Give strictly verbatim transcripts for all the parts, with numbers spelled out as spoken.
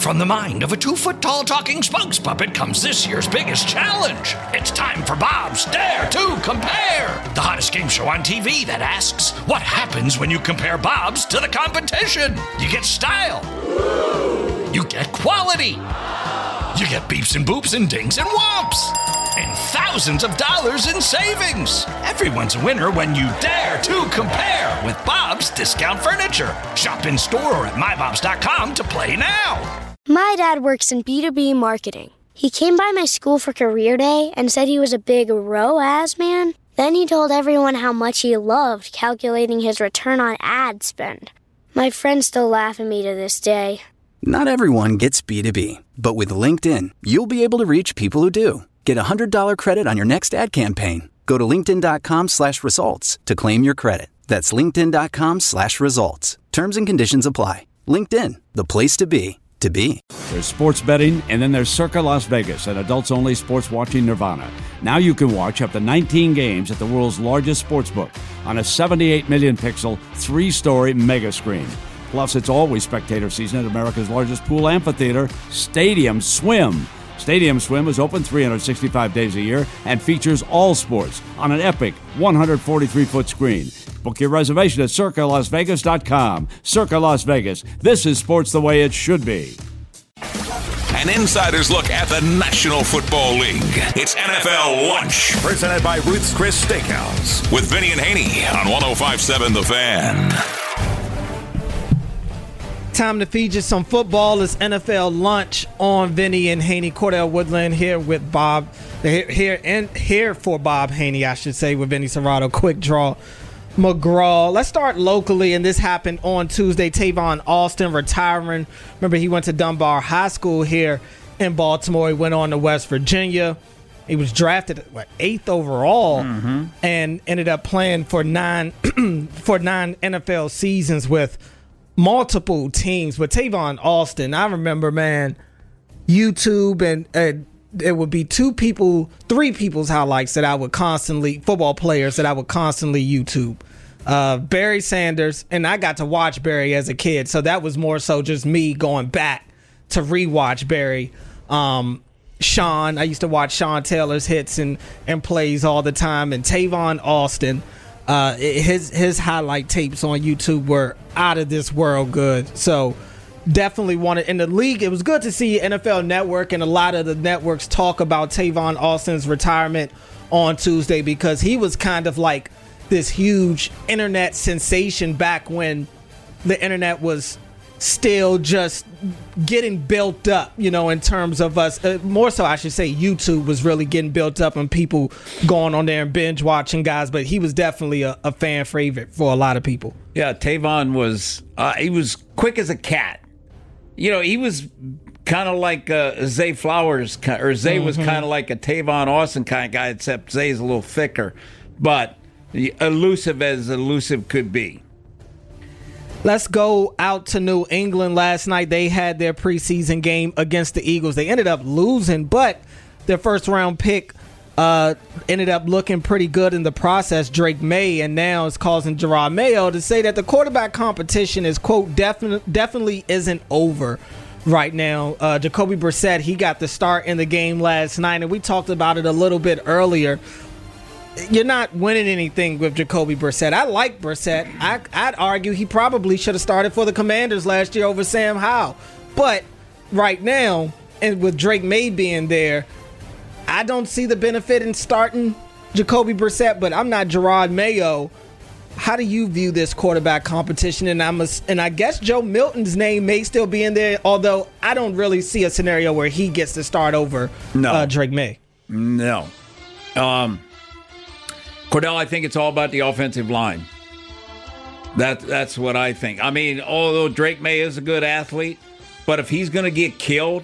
From the mind of a two-foot-tall talking spokes puppet comes this year's biggest challenge. It's time for Bob's Dare to Compare, the hottest game show on T V that asks, what happens when you compare Bobs to the competition? You get style. You get quality. You get beeps and boops and dings and whomps. And thousands of dollars in savings. Everyone's a winner when you dare to compare with Bob's Discount Furniture. Shop in store or at my bobs dot com to play now. My dad works in B two B marketing. He came by my school for career day and said he was a big R O A S man. Then he told everyone how much he loved calculating his return on ad spend. My friends still laugh at me to this day. Not everyone gets B two B, but with LinkedIn, you'll be able to reach people who do. Get a one hundred dollars credit on your next ad campaign. Go to linkedin.com slash results to claim your credit. That's linkedin.com slash results. Terms and conditions apply. LinkedIn, the place to be, to be. There's sports betting, and then there's Circa Las Vegas, an adults-only sports watching nirvana. Now you can watch up to nineteen games at the world's largest sportsbook on a seventy-eight million pixel, three-story mega screen. Plus, it's always spectator season at America's largest pool amphitheater, Stadium Swim. Stadium Swim is open three hundred sixty-five days a year and features all sports on an epic one hundred forty-three foot screen. Book your reservation at circa las vegas dot com. Circa Las Vegas. This is sports the way it should be. An insider's look at the National Football League. It's N F L Lunch. Presented by Ruth's Chris Steakhouse. With Vinny and Haney on one oh five point seven The Fan. Time to feed you some football. It's N F L Lunch on Vinny and Haney. Cordell Woodland here with Bob. Here, here and here for Bob Haney, I should say, with Vinny Serrato. Quick draw McGraw. Let's start locally, and this happened on Tuesday. Tavon Austin retiring. Remember, he went to Dunbar High School here in Baltimore. He went on to West Virginia. He was drafted what, eighth overall, mm-hmm. and ended up playing for nine for nine N F L seasons with multiple teams. But Tavon Austin, I remember, man, YouTube and uh, it would be two people, three people's highlights that I would constantly, football players that I would constantly YouTube. Uh, Barry Sanders, and I got to watch Barry as a kid, so that was more so just me going back to rewatch Barry. Um, Sean, I used to watch Sean Taylor's hits and, and plays all the time, and Tavon Austin. Uh, his his highlight tapes on YouTube were out of this world good. So definitely wanted in the league. It was good to see N F L Network and a lot of the networks talk about Tavon Austin's retirement on Tuesday, because he was kind of like this huge internet sensation back when the internet was still just getting built up, you know, in terms of us. Uh, more so, I should say, YouTube was really getting built up and people going on there and binge watching guys. But he was definitely a, a fan favorite for a lot of people. Yeah, Tavon was, uh, he was quick as a cat. You know, he was kind of like uh, Zay Flowers, or Zay mm-hmm. was kind of like a Tavon Austin kind of guy, except Zay's a little thicker, but elusive as elusive could be. Let's go out to New England. Last night they had their preseason game against the Eagles. They ended up losing, but their first round pick uh, ended up looking pretty good in the process, Drake May, and now it's causing Jerod Mayo to say that the quarterback competition is, quote, definitely definitely isn't over right now. Uh, Jacoby Brissett, he got the start in the game last night, and we talked about it a little bit earlier. You're not winning anything with Jacoby Brissett. I like Brissett. I, I'd argue he probably should have started for the Commanders last year over Sam Howell. But right now, and with Drake May being there, I don't see the benefit in starting Jacoby Brissett, but I'm not Jerod Mayo. How do you view this quarterback competition? And I'm a, and I guess Joe Milton's name may still be in there, although I don't really see a scenario where he gets to start over no. uh, Drake May. No. Um. Cordell, I think it's all about the offensive line. That, that's what I think. I mean, although Drake May is a good athlete, but if he's going to get killed,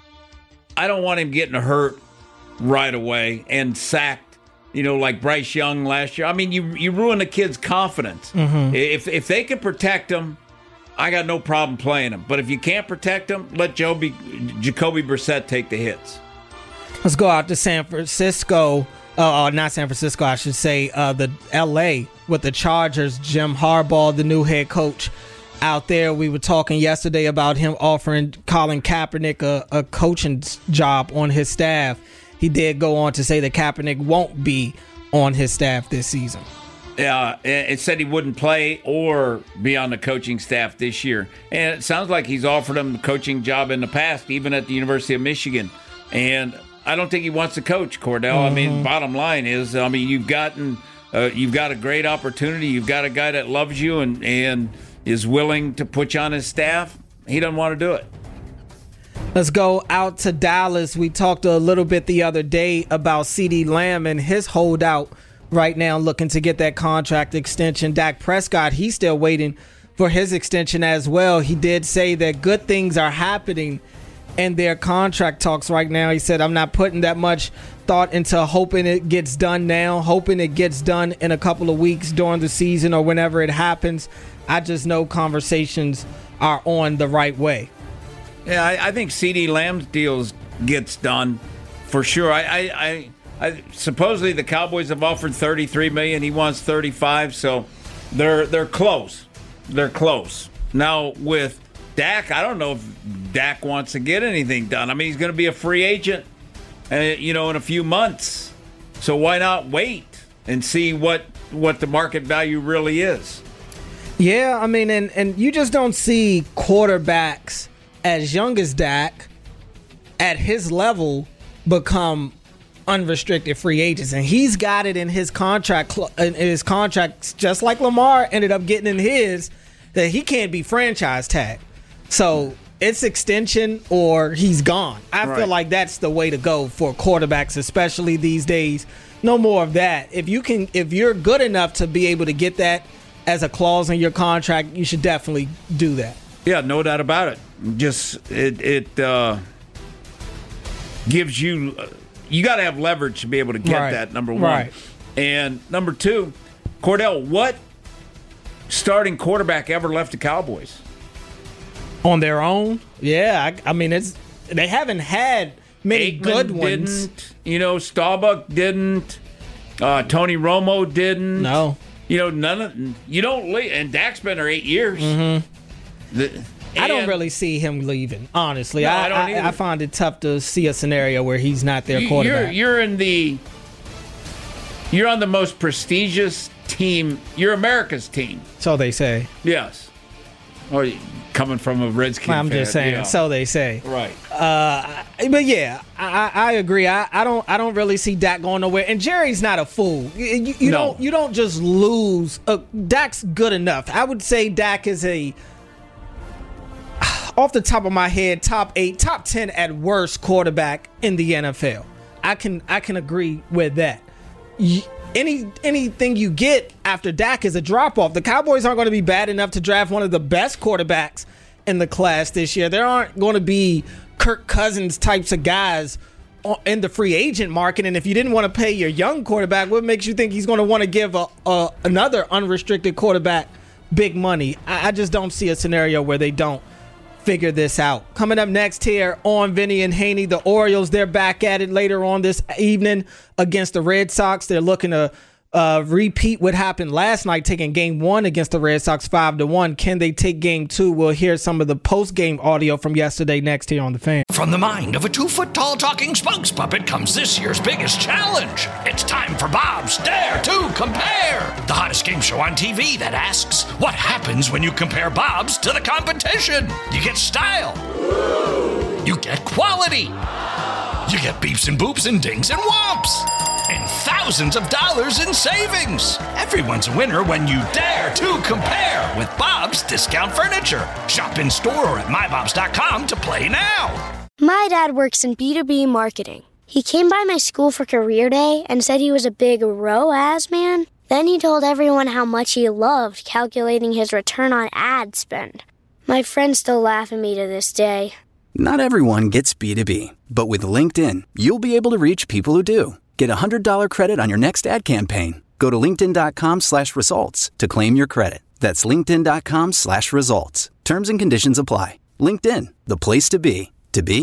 I don't want him getting hurt right away and sacked, you know, like Bryce Young last year. I mean, you you ruin the kid's confidence. Mm-hmm. If if they can protect him, I got no problem playing him. But if you can't protect him, let Joby, Jacoby Brissett take the hits. Let's go out to San Francisco. Uh, not San Francisco, I should say, uh, the L A with the Chargers. Jim Harbaugh, the new head coach out there. We were talking yesterday about him offering Colin Kaepernick a, a coaching job on his staff. He did go on to say that Kaepernick won't be on his staff this season. Yeah, it said he wouldn't play or be on the coaching staff this year. And it sounds like he's offered him a coaching job in the past, even at the University of Michigan. And I don't think he wants to coach, Cordell. Mm-hmm. I mean, bottom line is, I mean, you've gotten, uh, you've got a great opportunity. You've got a guy that loves you and, and is willing to put you on his staff. He doesn't want to do it. Let's go out to Dallas. We talked a little bit the other day about CeeDee Lamb and his holdout right now, looking to get that contract extension. Dak Prescott, he's still waiting for his extension as well. He did say that good things are happening in their contract talks right now. He said, I'm not putting that much thought into hoping it gets done now, hoping it gets done in a couple of weeks during the season or whenever it happens. I just know conversations are on the right way. Yeah, I, I think CeeDee Lamb's deals gets done for sure. I, I, I, I supposedly the Cowboys have offered thirty-three million dollars. He wants thirty-five, so they're they're close. They're close. Now with Dak, I don't know if Dak wants to get anything done. I mean, he's going to be a free agent, uh, you know, in a few months. So why not wait and see what what the market value really is? Yeah, I mean, and, and you just don't see quarterbacks as young as Dak at his level become unrestricted free agents, and he's got it in his contract. In his contracts, just like Lamar ended up getting in his, that he can't be franchise tagged. So it's extension or he's gone. I right. feel like that's the way to go for quarterbacks, especially these days. No more of that. If you can, if you're good enough to be able to get that as a clause in your contract, you should definitely do that. Yeah, no doubt about it. Just it it uh, gives you uh, you got to have leverage to be able to get right. that, number one. Right. And number two, Cordell, what starting quarterback ever left the Cowboys? On their own? Yeah, I, I mean, it's they haven't had many Aikman good ones. Didn't, you know, Staubach didn't. Uh, Tony Romo didn't. No. You know, none of you don't leave. And Dak's been there eight years. Mm-hmm. The, I don't really see him leaving, honestly. No, I, I don't I, either. I find it tough to see a scenario where he's not their you, quarterback. You're, you're in the. You're on the most prestigious team. You're America's team. So they say. Yes. Or coming from a Redskin I'm fan. just saying. Yeah. So they say. Right. Uh, but yeah, I, I agree. I, I don't. I don't really see Dak going nowhere. And Jerry's not a fool. You, you No. don't. You don't just lose. Uh, Dak's good enough. I would say Dak is a. Off the top of my head, top eight, top ten at worst quarterback in the N F L. I can I can agree with that. You, any anything you get after Dak is a drop off. The Cowboys aren't going to be bad enough to draft one of the best quarterbacks in the class this year. There aren't going to be Kirk Cousins types of guys in the free agent market. And if you didn't want to pay your young quarterback, what makes you think he's going to want to give a, a another unrestricted quarterback big money? I, I just don't see a scenario where they don't figure this out. Coming up next here on Vinny and Haney, the Orioles, they're back at it later on this evening against the Red Sox. They're looking to uh, repeat what happened last night, taking game one against the Red Sox five to one. Can they take game two? We'll hear some of the post-game audio from yesterday next here on The Fan. From the mind of a two-foot-tall talking spokes puppet comes this year's biggest challenge. It's time for Bob's Dare to Compare, the hottest game show on T V that asks, what happens when you compare Bob's to the competition? You get style. You get quality. You get beeps and boops and dings and whomps. And thousands of dollars in savings. Everyone's a winner when you dare to compare with Bob's Discount Furniture. Shop in store or at my bobs dot com to play now. My dad works in B two B marketing. He came by my school for career day and said he was a big R O A S man. Then he told everyone how much he loved calculating his return on ad spend. My friends still laugh at me to this day. Not everyone gets B two B, but with LinkedIn, you'll be able to reach people who do. Get a one hundred dollars credit on your next ad campaign. Go to linkedin.com slash results to claim your credit. That's linkedin.com slash results. Terms and conditions apply. LinkedIn, the place to be, to be.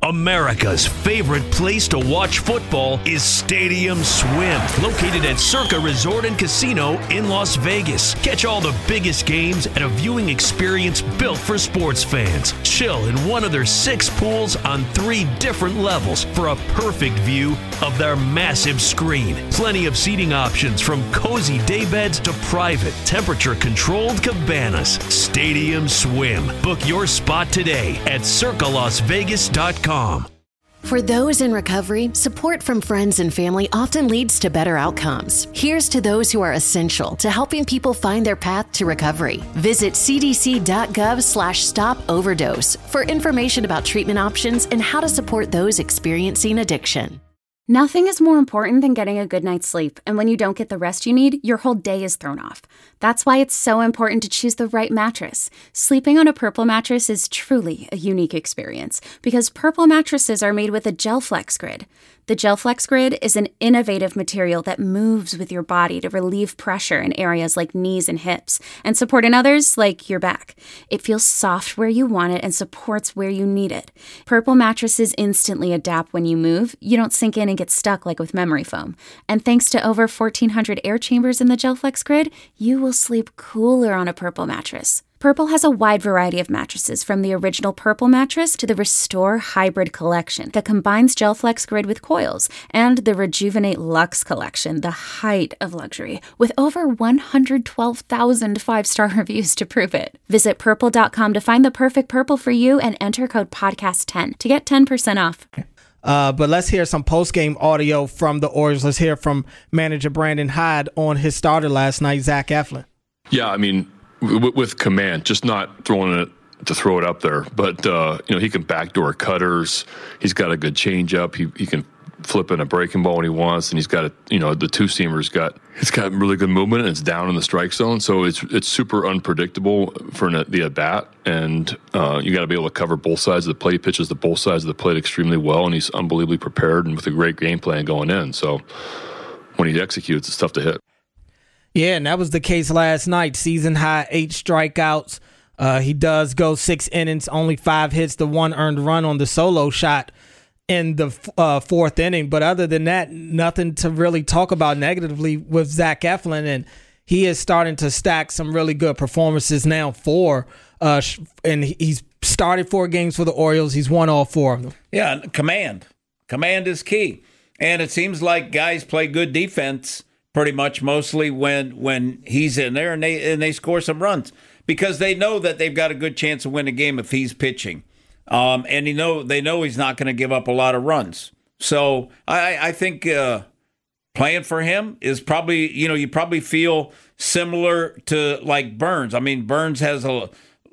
America's favorite place to watch football is Stadium Swim, located at Circa Resort and Casino in Las Vegas. Catch all the biggest games at a viewing experience built for sports fans. Chill in one of their six pools on three different levels for a perfect view of their massive screen. Plenty of seating options from cozy daybeds to private, temperature-controlled cabanas. Stadium Swim. Book your spot today at circa las vegas dot com. For those in recovery, support from friends and family often leads to better outcomes. Here's to those who are essential to helping people find their path to recovery. Visit cdc.gov slash stop overdose for information about treatment options and how to support those experiencing addiction. Nothing is more important than getting a good night's sleep, and when you don't get the rest you need, your whole day is thrown off. That's why it's so important to choose the right mattress. Sleeping on a Purple mattress is truly a unique experience because Purple mattresses are made with a GelFlex Grid. The GelFlex Grid is an innovative material that moves with your body to relieve pressure in areas like knees and hips and support in others like your back. It feels soft where you want it and supports where you need it. Purple mattresses instantly adapt when you move. You don't sink in and get stuck like with memory foam. And thanks to over fourteen hundred air chambers in the GelFlex Grid, you will sleep cooler on a Purple mattress. Purple has a wide variety of mattresses, from the original Purple mattress to the Restore Hybrid collection that combines GelFlex Grid with coils, and the Rejuvenate Luxe collection, the height of luxury, with over one hundred twelve thousand five-star reviews to prove it. Visit purple dot com to find the perfect Purple for you and enter code podcast ten to get ten percent off. Uh, but let's hear some post-game audio from the Orioles. Let's hear from manager Brandon Hyde on his starter last night, Zach Eflin. Yeah, I mean, w- with command, just not throwing it to throw it up there. But, uh, you know, he can backdoor cutters. He's got a good changeup. He he can flip in a breaking ball when he wants. And he's got, a, you know, the two-seamer's got, it's got really good movement, and it's down in the strike zone. So it's it's super unpredictable for an, the at-bat. And uh, you got to be able to cover both sides of the plate. He pitches the both sides of the plate extremely well, and he's unbelievably prepared and with a great game plan going in. So when he executes, it's tough to hit. Yeah, and that was the case last night. Season high, eight strikeouts. Uh, he does go six innings, only five hits, the one earned run on the solo shot in the uh, fourth inning. But other than that, nothing to really talk about negatively with Zach Eflin. And he is starting to stack some really good performances now for, uh, and he's started four games for the Orioles. He's won all four of them. Yeah, command. Command is key. And it seems like guys play good defense pretty much mostly when when he's in there and they and they score some runs because they know that they've got a good chance to win a game if he's pitching. Um, and you know they know he's not going to give up a lot of runs. So I, I think uh, playing for him is probably, you know, you probably feel similar to like Burns. I mean, Burns has a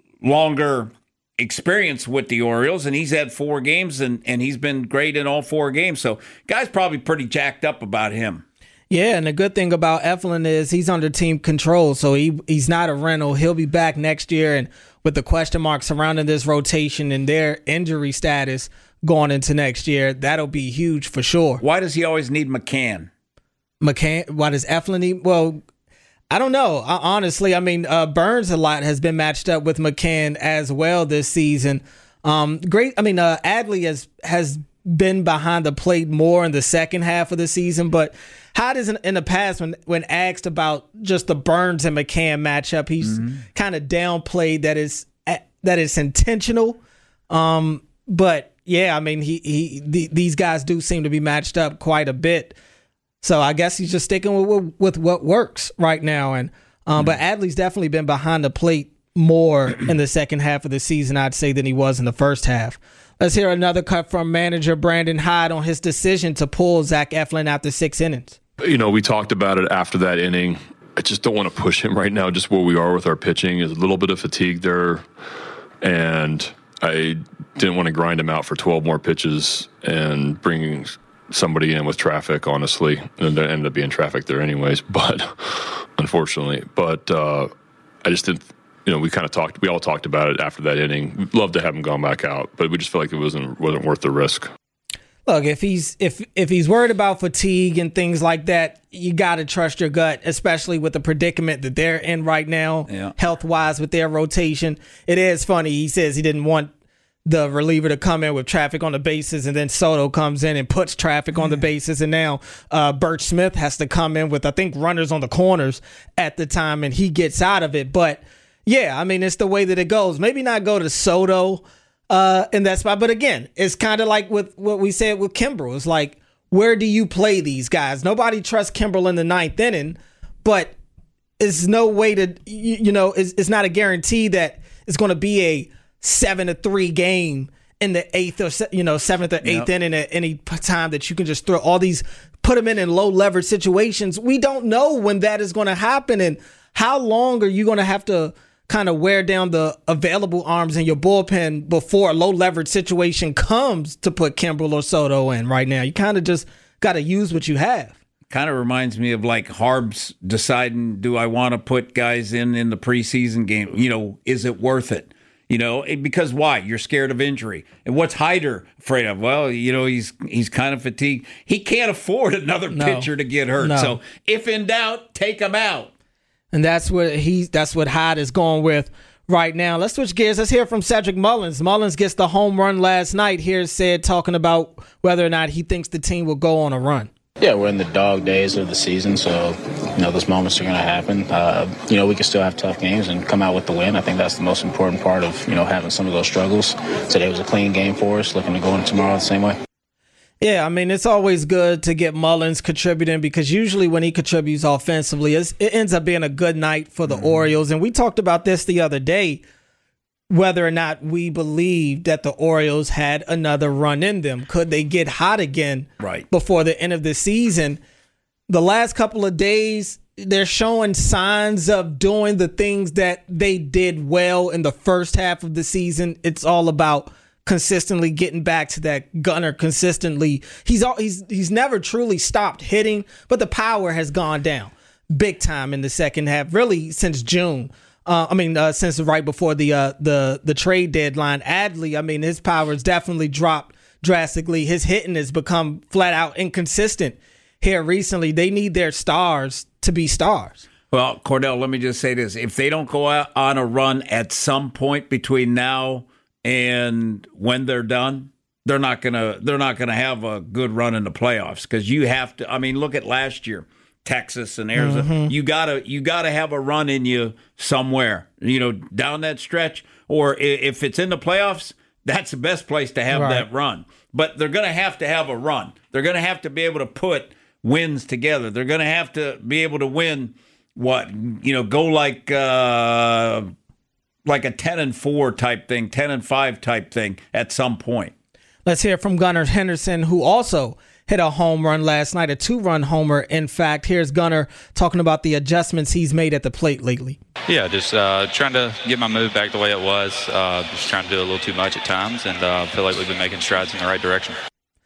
longer experience with the Orioles, and he's had four games, and, and he's been great in all four games. So guy's probably pretty jacked up about him. Yeah, and the good thing about Eflin is he's under team control, so he he's not a rental. He'll be back next year, and with the question mark surrounding this rotation and their injury status going into next year, that'll be huge for sure. Why does he always need McCann? McCann? Why does Eflin need? Well, I don't know. I, honestly, I mean, uh, Burns a lot has been matched up with McCann as well this season. Um, great. I mean, uh, Adley has has been behind the plate more in the second half of the season, but Hyde is in, in the past when when asked about just the Burns and McCann matchup, he's mm-hmm. kind of downplayed that is that is intentional. Um, but yeah, I mean, he he the, these guys do seem to be matched up quite a bit. So I guess he's just sticking with with what works right now. And um, mm-hmm. but Adley's definitely been behind the plate more in the second half of the season, I'd say, than he was in the first half. Let's hear another cut from manager Brandon Hyde on his decision to pull Zach Eflin after six innings. You know, we talked about it after that inning. I just don't want to push him right now, just where we are with our pitching. There's a little bit of fatigue there, and I didn't want to grind him out for twelve more pitches and bring somebody in with traffic, honestly. And there ended up being traffic there anyways, but unfortunately. But uh, I just didn't, you know, we kind of talked, we all talked about it after that inning. We'd love to have him gone back out, but we just felt like it wasn't wasn't worth the risk. Look, if he's if if he's worried about fatigue and things like that, you got to trust your gut, especially with the predicament that they're in right now, yeah. health-wise with their rotation. It is funny. He says he didn't want the reliever to come in with traffic on the bases, and then Soto comes in and puts traffic on the bases, and now uh, Burch Smith has to come in with, I think, runners on the corners at the time, and he gets out of it. But, yeah, I mean, it's the way that it goes. Maybe not go to Soto uh, in that spot, but again, it's kind of like with what we said with Kimbrel. It's like, where do you play these guys? Nobody trusts Kimbrel in the ninth inning, but it's no way to, you, you know, it's, it's not a guarantee that it's going to be a seven to three game in the eighth or you know seventh or eighth yep. inning at any time that you can just throw all these, put them in in low leverage situations. We don't know when that is going to happen, and how long are you going to have to kind of wear down the available arms in your bullpen before a low leverage situation comes to put Kimbrel or Soto in. Right now, you kind of just got to use what you have. Kind of reminds me of like Harbs deciding, do I want to put guys in in the preseason game? You know, is it worth it? You know, because why? You're scared of injury. And what's Hyder afraid of? Well, you know, he's he's kind of fatigued. He can't afford another no. pitcher to get hurt. No. So if in doubt, take him out. And that's what he that's what Hyde is going with right now. Let's switch gears. Let's hear from Cedric Mullins. Mullins gets the home run last night. Here's said talking about whether or not he thinks the team will go on a run. Yeah, we're in the dog days of the season, so, you know, those moments are going to happen. Uh, you know, we can still have tough games and come out with the win. I think that's the most important part of, you know, having some of those struggles. Today was a clean game for us, looking to go into tomorrow the same way. Yeah, I mean, it's always good to get Mullins contributing, because usually when he contributes offensively, it's, it ends up being a good night for the mm-hmm. Orioles. And we talked about this the other day, whether or not we believe that the Orioles had another run in them. Could they get hot again right before the end of the season? The last couple of days, they're showing signs of doing the things that they did well in the first half of the season. It's all about consistently getting back to that gunner consistently. He's all, he's he's never truly stopped hitting, but the power has gone down big time in the second half, really since June. Uh, I mean, uh, since right before the uh, the the trade deadline. Adley, I mean, his power has definitely dropped drastically. His hitting has become flat out inconsistent here recently. They need their stars to be stars. Well, Cordell, let me just say this. If they don't go out on a run at some point between now and when they're done, they're not gonna they're not gonna have a good run in the playoffs, because you have to. I mean, look at last year. Texas and Arizona, mm-hmm. you gotta you gotta have a run in you somewhere, you know, down that stretch. Or if it's in the playoffs, that's the best place to have right. that run. But they're gonna have to have a run. They're gonna have to be able to put wins together. They're gonna have to be able to win. What you know, go like uh, like a ten and four type thing, ten and five type thing at some point. Let's hear from Gunnar Henderson, who also hit a home run last night, a two-run homer. In fact, here's Gunnar talking about the adjustments he's made at the plate lately. Yeah, just uh, trying to get my move back the way it was. Uh, just trying to do a little too much at times, and uh, feel like we've been making strides in the right direction.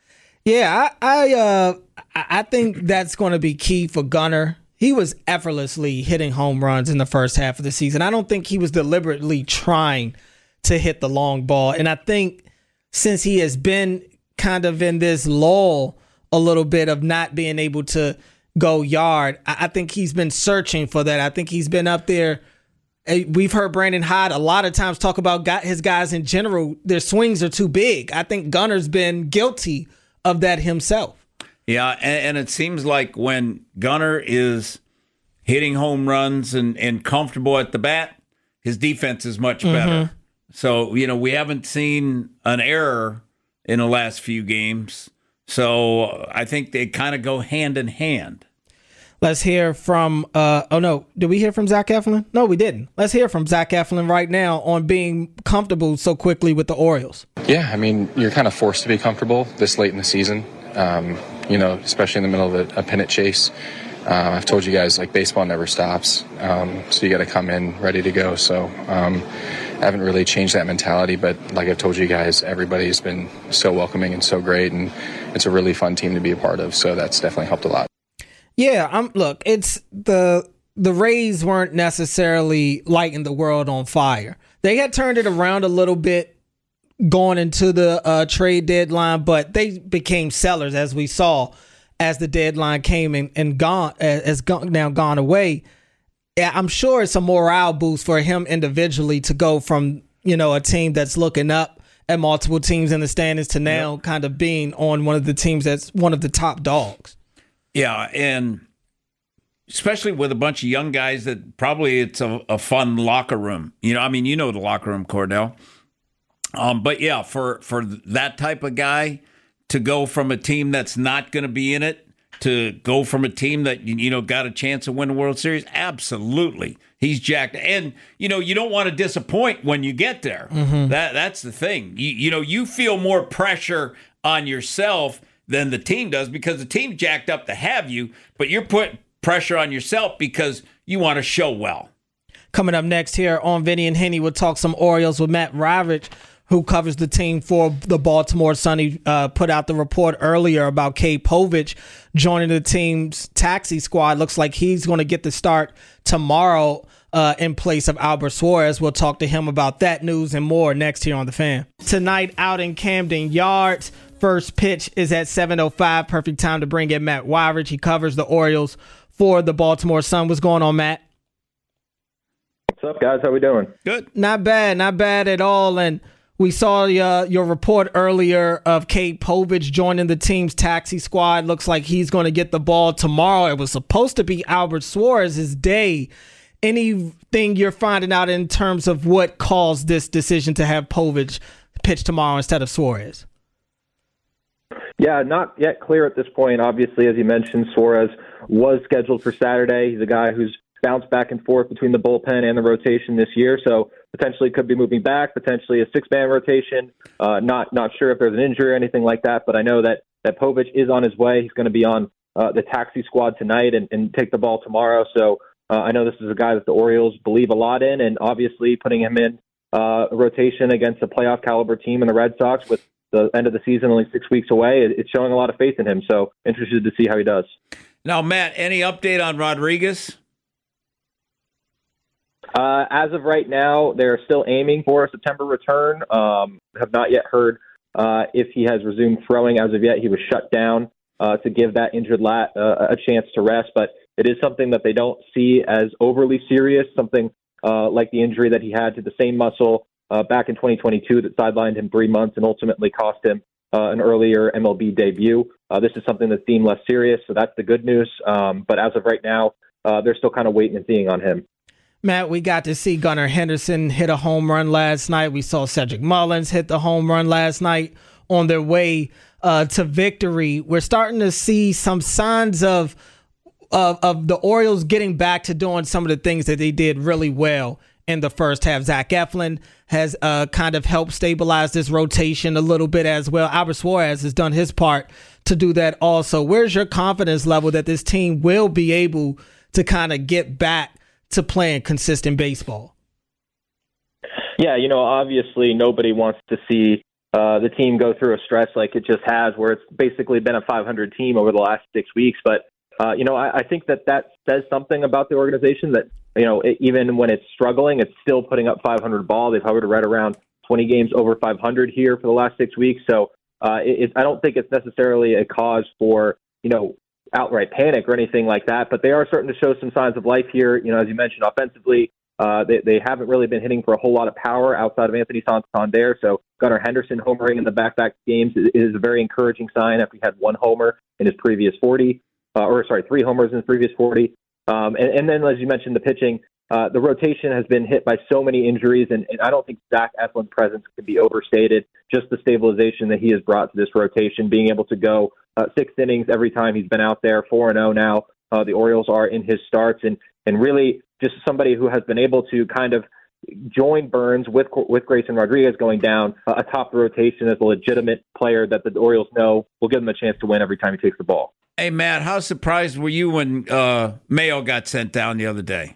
Yeah, I I, uh, I think that's going to be key for Gunnar. He was effortlessly hitting home runs in the first half of the season. I don't think he was deliberately trying to hit the long ball. And I think since he has been kind of in this lull a little bit of not being able to go yard, I think he's been searching for that. I think he's been up there. We've heard Brandon Hyde a lot of times talk about his guys in general. Their swings are too big. I think Gunnar's been guilty of that himself. Yeah, and, and it seems like when Gunnar is hitting home runs and, and comfortable at the bat, his defense is much better. Mm-hmm. So, you know, we haven't seen an error in the last few games. So I think they kind of go hand in hand. Let's hear from, uh, oh no, did we hear from Zach Eflin? No, we didn't. Let's hear from Zach Eflin right now on being comfortable so quickly with the Orioles. Yeah, I mean, you're kind of forced to be comfortable this late in the season, um, you know, especially in the middle of a, a pennant chase. Uh, I've told you guys, like, baseball never stops, um, so you got to come in ready to go. So um, I haven't really changed that mentality, but like I've told you guys, everybody's been so welcoming and so great, and it's a really fun team to be a part of, so that's definitely helped a lot. Yeah, I'm. Look, it's the the Rays weren't necessarily lighting the world on fire. They had turned it around a little bit going into the uh, trade deadline, but they became sellers, as we saw as the deadline came and, and gone, has gone, now gone away. Yeah, I'm sure it's a morale boost for him individually to go from, you know, a team that's looking up at multiple teams in the standings to now yep. kind of being on one of the teams that's one of the top dogs. Yeah, and especially with a bunch of young guys that probably it's a, a fun locker room. You know, I mean, you know the locker room, Cordell. Um, but, yeah, for, for that type of guy to go from a team that's not going to be in it to go from a team that, you know, got a chance to win the World Series, absolutely. He's jacked. And, you know, you don't want to disappoint when you get there. Mm-hmm. That That's the thing. You, you know, you feel more pressure on yourself than the team does because the team jacked up to have you, but you're putting pressure on yourself because you want to show well. Coming up next here on Vinny and Haney, we'll talk some Orioles with Matt Ravitch, who covers the team for the Baltimore Sun. He uh, put out the report earlier about Cade Povich joining the team's taxi squad. Looks like he's going to get the start tomorrow uh, in place of Albert Suarez. We'll talk to him about that news and more next here on The Fan. Tonight out in Camden Yards, first pitch is at seven oh five. Perfect time to bring in Matt Ravitch. He covers the Orioles for the Baltimore Sun. What's going on, Matt? What's up, guys? How we doing? Good. Not bad. Not bad at all. And we saw uh, your report earlier of Cade Povich joining the team's taxi squad. Looks like he's going to get the ball tomorrow. It was supposed to be Albert Suarez's day. Anything you're finding out in terms of what caused this decision to have Povich pitch tomorrow instead of Suarez? Yeah, not yet clear at this point. Obviously, as you mentioned, Suarez was scheduled for Saturday. He's a guy who's bounced back and forth between the bullpen and the rotation this year, so potentially could be moving back, potentially a six-man rotation. Uh, not not sure if there's an injury or anything like that, but I know that, that Povich is on his way. He's going to be on uh, the taxi squad tonight and, and take the ball tomorrow. So uh, I know this is a guy that the Orioles believe a lot in, and obviously putting him in uh, a rotation against a playoff caliber team in the Red Sox with the end of the season only six weeks away, it's showing a lot of faith in him. So interested to see how he does. Now, Matt, any update on Rodriguez? Uh, as of right now, they're still aiming for a September return. Um, have not yet heard uh, if he has resumed throwing. As of yet, he was shut down uh, to give that injured lat uh, a chance to rest. But it is something that they don't see as overly serious, something uh, like the injury that he had to the same muscle uh, back in twenty twenty-two that sidelined him three months and ultimately cost him uh, an earlier M L B debut. Uh, this is something that's deemed less serious, so that's the good news. Um, but as of right now, uh, they're still kind of waiting and seeing on him. Matt, we got to see Gunnar Henderson hit a home run last night. We saw Cedric Mullins hit the home run last night on their way uh, to victory. We're starting to see some signs of, of of the Orioles getting back to doing some of the things that they did really well in the first half. Zach Eflin has uh, kind of helped stabilize this rotation a little bit as well. Albert Suarez has done his part to do that also. Where's your confidence level that this team will be able to kind of get back to playing consistent baseball? Yeah, you know, obviously nobody wants to see uh, the team go through a stretch like it just has, where it's basically been a five hundred team over the last six weeks. But, uh, you know, I, I think that that says something about the organization that, you know, it, even when it's struggling, it's still putting up five hundred ball. They've hovered right around twenty games over five hundred here for the last six weeks. So uh, it, it, I don't think it's necessarily a cause for, you know, outright panic or anything like that, but they are starting to show some signs of life here. You know, as you mentioned, offensively, uh, they, they haven't really been hitting for a whole lot of power outside of Anthony Santander. So Gunnar Henderson homering in the back-to-back games is, is a very encouraging sign after he had one homer in his previous forty, uh, or sorry, three homers in his previous forty. Um, and, and then, as you mentioned, the pitching, uh, the rotation has been hit by so many injuries, and, and I don't think Zach Eflin's presence can be overstated. Just the stabilization that he has brought to this rotation, being able to go Uh, six innings every time he's been out there, four and oh now. Uh, the Orioles are in his starts, and and really just somebody who has been able to kind of join Burns with with Grayson Rodriguez going down uh, atop the rotation as a legitimate player that the Orioles know will give him a chance to win every time he takes the ball. Hey, Matt, how surprised were you when uh, Mayo got sent down the other day?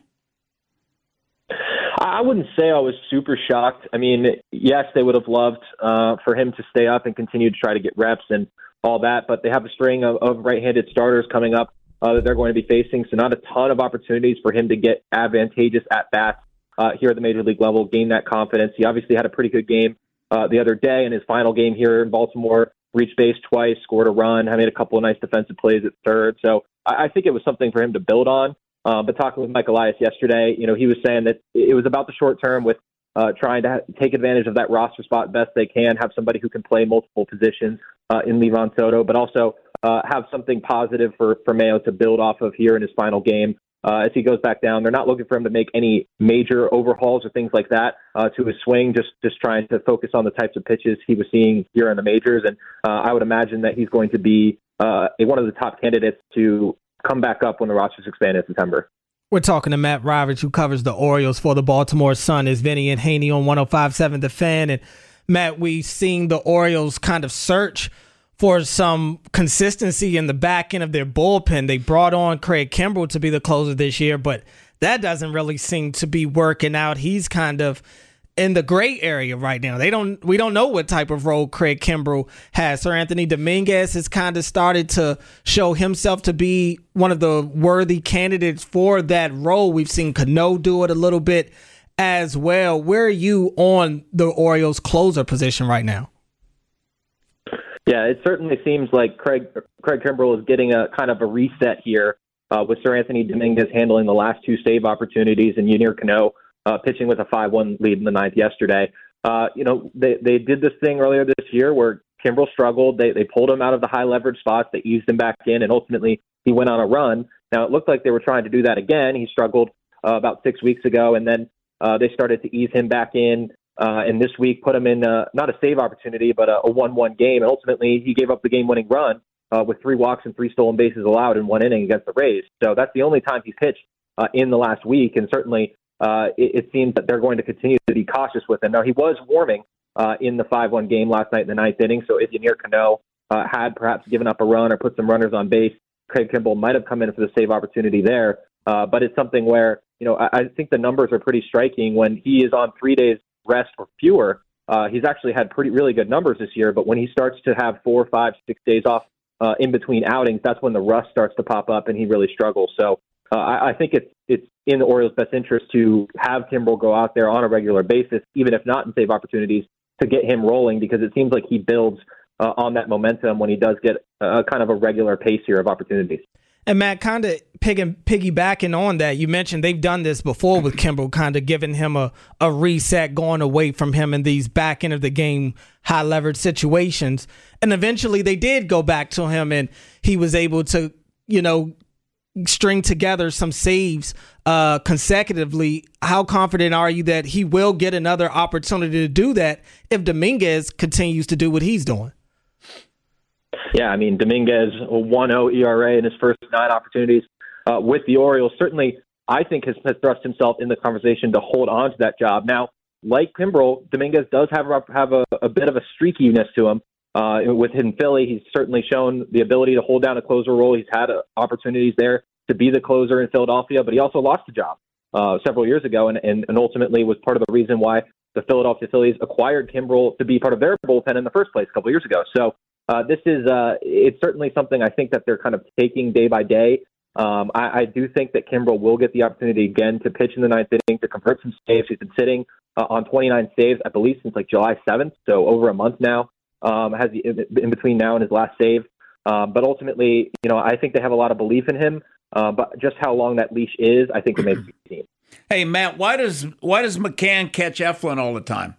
I wouldn't say I was super shocked. I mean, yes, they would have loved uh, for him to stay up and continue to try to get reps and all that, but they have a string of, of right-handed starters coming up uh, that they're going to be facing, so not a ton of opportunities for him to get advantageous at-bats uh, here at the major league level, gain that confidence. He obviously had a pretty good game uh, the other day in his final game here in Baltimore, reached base twice, scored a run, made a couple of nice defensive plays at third, so I, I think it was something for him to build on. Uh, but talking with Mike Elias yesterday, you know, he was saying that it was about the short term with uh, trying to ha- take advantage of that roster spot best they can, have somebody who can play multiple positions uh, in Livan Soto, but also uh, have something positive for, for Mayo to build off of here in his final game. Uh, as he goes back down, they're not looking for him to make any major overhauls or things like that uh, to his swing, just just trying to focus on the types of pitches he was seeing here in the majors. And uh, I would imagine that he's going to be uh, one of the top candidates to come back up when the rosters expand in September. We're talking to Matt Ravitch, who covers the Orioles for the Baltimore Sun. Is Vinny and Haney on one oh five point seven The Fan. And Matt, we've seen the Orioles kind of search for some consistency in the back end of their bullpen. They brought on Craig Kimbrell to be the closer this year, but that doesn't really seem to be working out. He's kind of in the gray area right now. They don't. We don't know what type of role Craig Kimbrell has. Sir Anthony Dominguez has kind of started to show himself to be one of the worthy candidates for that role. We've seen Cano do it a little bit as well. Where are you on the Orioles closer position right now? Yeah, it certainly seems like Craig Craig Kimbrell is getting a kind of a reset here uh, with Sir Anthony Dominguez handling the last two save opportunities and Yennier Cano uh, pitching with a five one lead in the ninth yesterday. Uh, you know, they, they did this thing earlier this year where Kimbrell struggled. They they pulled him out of the high leverage spots. They eased him back in, and ultimately he went on a run. Now, it looked like they were trying to do that again. He struggled uh, about six weeks ago, and then uh, they started to ease him back in. Uh, and this week put him in uh, not a save opportunity, but a, a one one game. And ultimately, he gave up the game-winning run uh, with three walks and three stolen bases allowed in one inning against the Rays. So that's the only time he's pitched uh, in the last week. And certainly, uh, it, it seems that they're going to continue to be cautious with him. Now, he was warming uh, in the five one game last night in the ninth inning. So if Yennier Cano uh, had perhaps given up a run or put some runners on base, Craig Kimbrell might have come in for the save opportunity there. Uh, but it's something where, you know, I, I think the numbers are pretty striking. When he is on three days rest or fewer, uh, he's actually had pretty really good numbers this year. But when he starts to have four, five, six days off uh, in between outings, that's when the rust starts to pop up and he really struggles. So uh, I, I think it's it's in the Orioles' best interest to have Kimbrell go out there on a regular basis, even if not in save opportunities, to get him rolling, because it seems like he builds uh, on that momentum when he does get a kind of a regular pace here of opportunities. And Matt, kind of piggybacking on that, you mentioned they've done this before with Kimbrell, kind of giving him a, a reset, going away from him in these back end of the game, high leverage situations. And eventually they did go back to him and he was able to, you know, string together some saves uh, consecutively. How confident are you that he will get another opportunity to do that if Dominguez continues to do what he's doing? Yeah, I mean, Dominguez, a one point oh E R A in his first nine opportunities uh, with the Orioles, certainly, I think, has, has thrust himself in the conversation to hold on to that job. Now, like Kimbrell, Dominguez does have, have a, a bit of a streakiness to him. Uh, with in Philly, he's certainly shown the ability to hold down a closer role. He's had uh, opportunities there to be the closer in Philadelphia, but he also lost the job uh, several years ago and, and, and ultimately was part of the reason why the Philadelphia Phillies acquired Kimbrell to be part of their bullpen in the first place a couple years ago. So, Uh, this is uh, it's certainly something I think that they're kind of taking day by day. Um, I, I do think that Kimbrell will get the opportunity again to pitch in the ninth inning, to convert some saves. He's been sitting uh, on twenty-nine saves, I believe, since like July seventh, so over a month now. Um, has the, in between now and his last save. Um, but ultimately, you know, I think they have a lot of belief in him. Uh, but just how long that leash is, I think it makes the team. Hey, Matt, why does why does McCann catch Eflin all the time?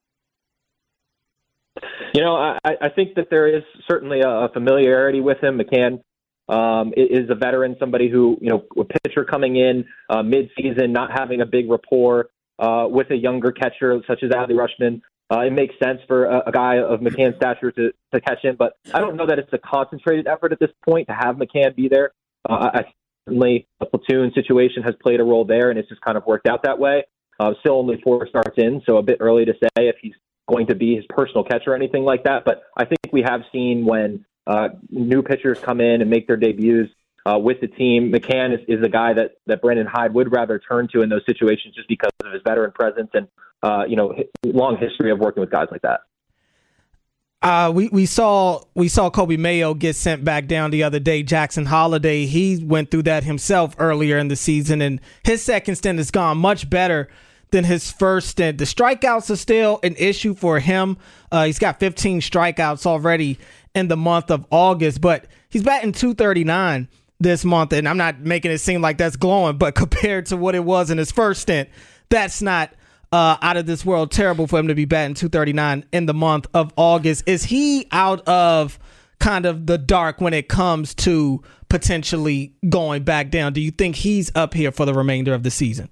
You know, I, I think that there is certainly a familiarity with him. McCann um, is a veteran, somebody who, you know, a pitcher coming in uh, mid-season, not having a big rapport uh, with a younger catcher such as Adley Rutschman. Uh, it makes sense for a, a guy of McCann's stature to, to catch him, but I don't know that it's a concentrated effort at this point to have McCann be there. Uh, I certainly a platoon situation has played a role there, and it's just kind of worked out that way. Uh, still only four starts in, so a bit early to say if he's going to be his personal catcher or anything like that. But I think we have seen when uh, new pitchers come in and make their debuts uh, with the team, McCann is, is a guy that, that Brendan Hyde would rather turn to in those situations just because of his veteran presence and, uh, you know, long history of working with guys like that. Uh, we, we saw we saw Kobe Mayo get sent back down the other day. Jackson Holiday, he went through that himself earlier in the season, and his second stint has gone much better than his first stint. The strikeouts are still an issue for him. Uh, he's got fifteen strikeouts already in the month of August, but he's batting two thirty-nine this month, and I'm not making it seem like that's glowing, but compared to what it was in his first stint, that's not uh, out of this world. Terrible for him to be batting two thirty-nine in the month of August. Is he out of kind of the dark when it comes to potentially going back down? Do you think he's up here for the remainder of the season?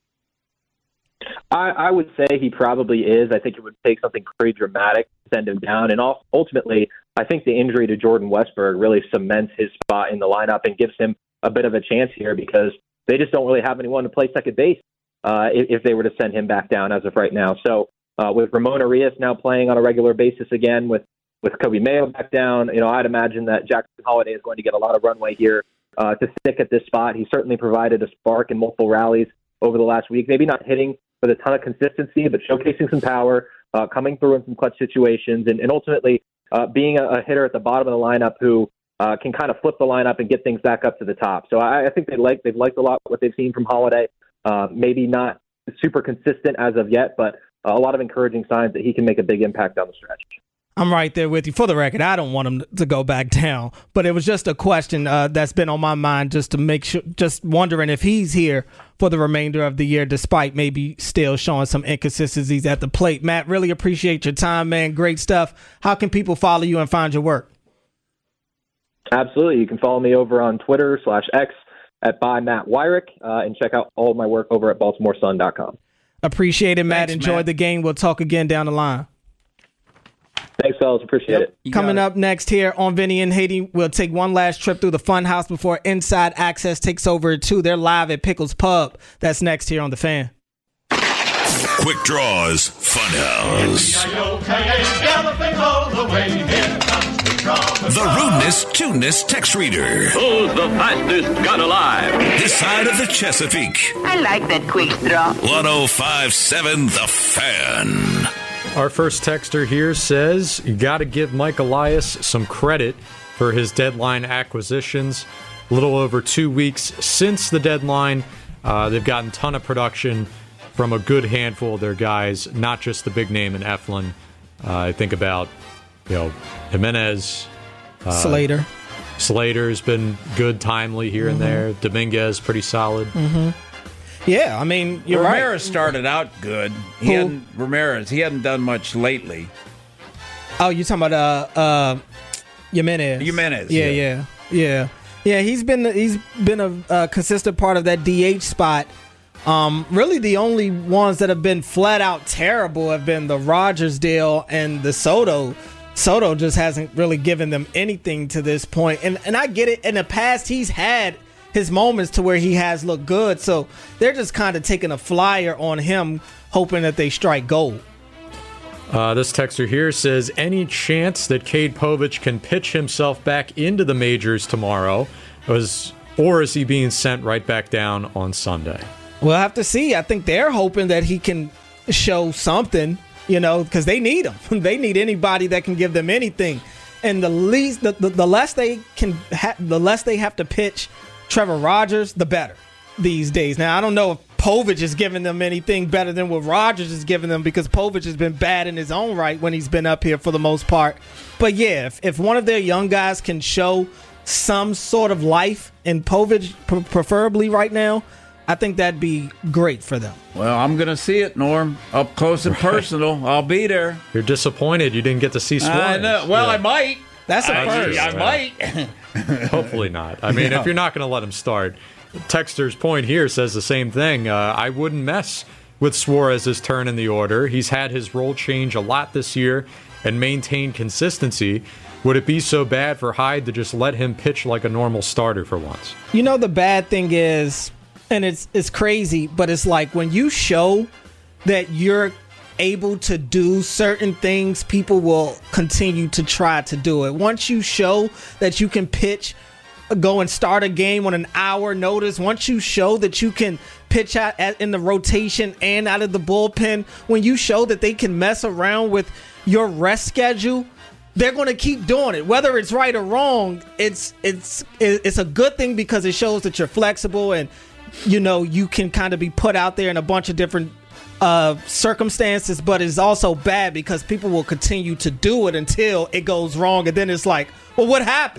I, I would say he probably is. I think it would take something pretty dramatic to send him down. And ultimately, I think the injury to Jordan Westburg really cements his spot in the lineup and gives him a bit of a chance here because they just don't really have anyone to play second base uh, if, if they were to send him back down as of right now. So uh, with Ramon Arias now playing on a regular basis again, with, with Kobe Mayo back down, you know, I'd imagine that Jackson Holliday is going to get a lot of runway here uh, to stick at this spot. He certainly provided a spark in multiple rallies over the last week, maybe not hitting with a ton of consistency, but showcasing some power, uh, coming through in some clutch situations, and, and ultimately uh, being a, a hitter at the bottom of the lineup who uh, can kind of flip the lineup and get things back up to the top. So I, I think they like they've liked a lot what they've seen from Holliday. Uh, maybe not super consistent as of yet, but a lot of encouraging signs that he can make a big impact down the stretch. I'm right there with you. For the record, I don't want him to go back down, but it was just a question uh, that's been on my mind just to make sure, just wondering if he's here for the remainder of the year, despite maybe still showing some inconsistencies at the plate. Matt, really appreciate your time, man. Great stuff. How can people follow you and find your work? Absolutely. You can follow me over on Twitter slash X at by Matt Wyrick uh, and check out all of my work over at baltimore sun dot com. Appreciate it, Matt. Thanks, Enjoy Matt. the game. We'll talk again down the line. Thanks, fellas. Appreciate Yep. it. Coming up next here on Vinny and Haiti, we'll take one last trip through the Funhouse before Inside Access takes over at two. They're live at Pickles Pub. That's next here on The Fan. Quick Draws Funhouse. The rudeness, tuneness text reader. Who's the fastest gun alive? This side of the Chesapeake. I like that quick draw. one oh five point seven The Fan. Our first texter here says, you got to give Mike Elias some credit for his deadline acquisitions. A little over two weeks since the deadline, uh, they've gotten a ton of production from a good handful of their guys, not just the big name in Eflin. Uh, I think about, you know, Jimenez. Uh, Slater. Slater's been good, timely here Mm-hmm. and there. Dominguez, pretty solid. Mm-hmm. Yeah, I mean, you're Ramirez right. started out good. He Who? hadn't Ramirez. He hadn't done much lately. Oh, you're talking about uh, uh, Jimenez. Jimenez, Yeah, yeah. yeah, yeah, yeah. He's been he's been a, a consistent part of that D H spot. Um, really, the only ones that have been flat out terrible have been the Rogers deal and the Soto. Soto just hasn't really given them anything to this point. And and I get it. In the past, he's had his moments to where he has looked good. So they're just kind of taking a flyer on him, hoping that they strike gold. Uh, this texter here says, any chance that Cade Povich can pitch himself back into the majors tomorrow, was, or is he being sent right back down on Sunday? We'll have to see. I think they're hoping that he can show something, you know, because they need him. They need anybody that can give them anything. And the least, the, the, the less they can, ha- the less they have to pitch Trevor Rogers, the better these days. Now, I don't know if Povich is giving them anything better than what Rogers is giving them, because Povich has been bad in his own right when he's been up here for the most part. But yeah, if, if one of their young guys can show some sort of life, and Povich pr- preferably right now, I think that'd be great for them. Well, I'm going to see it, Norm, up close and personal. I'll be there. You're disappointed you didn't get to see Suarez. I know. Well, Yeah. I might. That's a I, first. I might. Hopefully not. I mean, No. if you're not going to let him start. Texter's point here says the same thing. Uh, I wouldn't mess with Suarez's turn in the order. He's had his role change a lot this year and maintain consistency. Would it be so bad for Hyde to just let him pitch like a normal starter for once? You know, the bad thing is, and it's it's crazy, but it's like when you show that you're able to do certain things, people will continue to try to do it. Once you show that you can pitch, go and start a game on an hour notice, once you show that you can pitch out at, in the rotation and out of the bullpen, when you show that they can mess around with your rest schedule, they're going to keep doing it. Whether it's right or wrong, it's it's it's a good thing because it shows that you're flexible and, you know, you can kind of be put out there in a bunch of different uh, circumstances, but it's also bad because people will continue to do it until it goes wrong, and then it's like, well, what happened?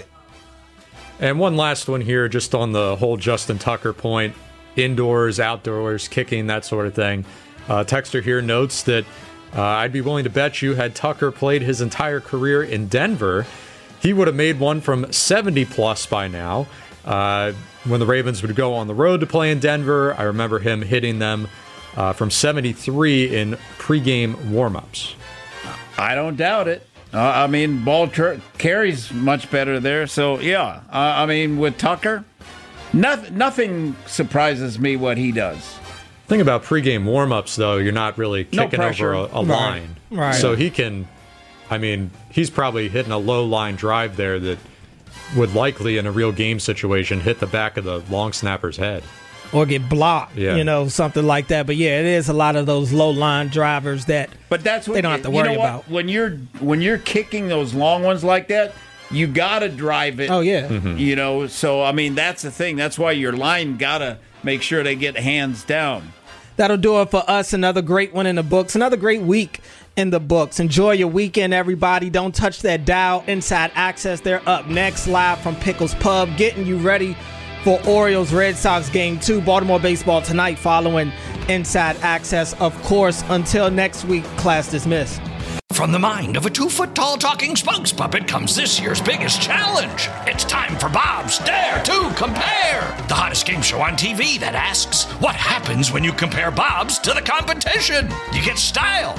And one last one here, just on the whole Justin Tucker point, indoors, outdoors, kicking, that sort of thing. Uh, texter here notes that uh, I'd be willing to bet you had Tucker played his entire career in Denver, he would have made one from seventy plus by now. Uh, when the Ravens would go on the road to play in Denver, I remember him hitting them uh, from seventy-three in pregame warmups. I don't doubt it. Uh, I mean, ball ter- carries much better there. So, yeah, uh, I mean, with Tucker, nothing, nothing surprises me what he does. Thing about pregame warmups, though, you're not really kicking no over a, a Right. line. Right. So he can, I mean, he's probably hitting a low line drive there that would likely, in a real game situation, hit the back of the long snapper's head. Or get blocked, Yeah. you know, something like that. But yeah, it is a lot of those low line drivers that But that's what they don't you, have to you worry know what? about. When you're when you're kicking those long ones like that, you gotta drive it. Oh yeah, Mm-hmm. You know, so I mean that's the thing. That's why your line gotta make sure they get hands down. That'll do it for us. Another great one in the books. Another great week in the books. Enjoy your weekend, everybody. Don't touch that dial. Inside Access, they're up next, live from Pickles Pub, getting you ready for Orioles Red Sox game two. Baltimore baseball tonight following Inside Access. Of course, until next week, class dismissed. From the mind of a two-foot-tall talking spokes puppet comes this year's biggest challenge. It's time for Bob's Dare to Compare, the hottest game show on T V that asks, what happens when you compare Bob's to the competition? You get style.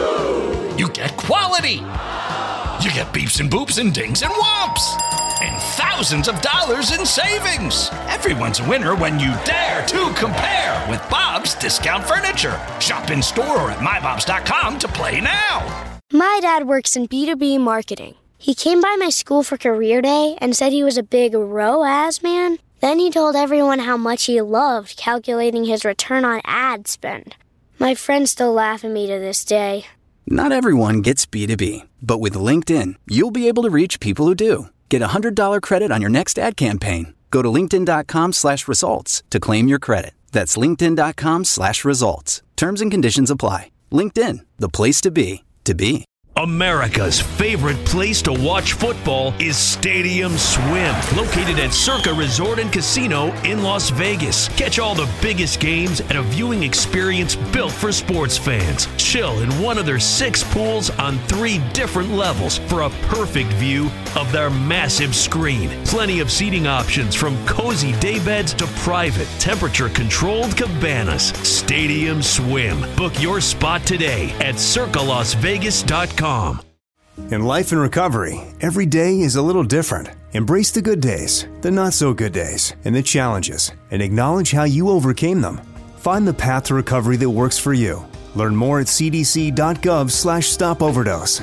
You get quality. You get beeps and boops and dings and whomps. And thousands of dollars in savings. Everyone's a winner when you dare to compare with Bob's Discount Furniture. Shop in store or at my bobs dot com to play now. My dad works in B two B marketing. He came by my school for career day and said he was a big R O A S man. Then he told everyone how much he loved calculating his return on ad spend. My friends still laugh at me to this day. Not everyone gets B two B, but with LinkedIn, you'll be able to reach people who do. Get a one hundred dollars credit on your next ad campaign. Go to linkedin.com slash results to claim your credit. That's linkedin.com slash results. Terms and conditions apply. LinkedIn, the place to be, to be. America's favorite place to watch football is Stadium Swim, located at Circa Resort and Casino in Las Vegas. Catch all the biggest games at a viewing experience built for sports fans. Chill in one of their six pools on three different levels for a perfect view of their massive screen. Plenty of seating options from cozy daybeds to private, temperature-controlled cabanas. Stadium Swim. Book your spot today at circa las vegas dot com. In life and recovery, every day is a little different. Embrace the good days, the not so good days, and the challenges, and acknowledge how you overcame them. Find the path to recovery that works for you. Learn more at cdc.gov slash stop overdose.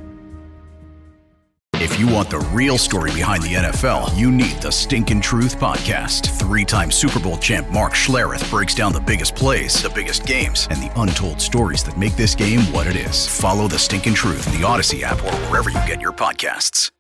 If you want the real story behind the N F L, you need the Stinkin' Truth Podcast. Three-time Super Bowl champ Mark Schlereth breaks down the biggest plays, the biggest games, and the untold stories that make this game what it is. Follow the Stinkin' Truth, the Odyssey app, or wherever you get your podcasts.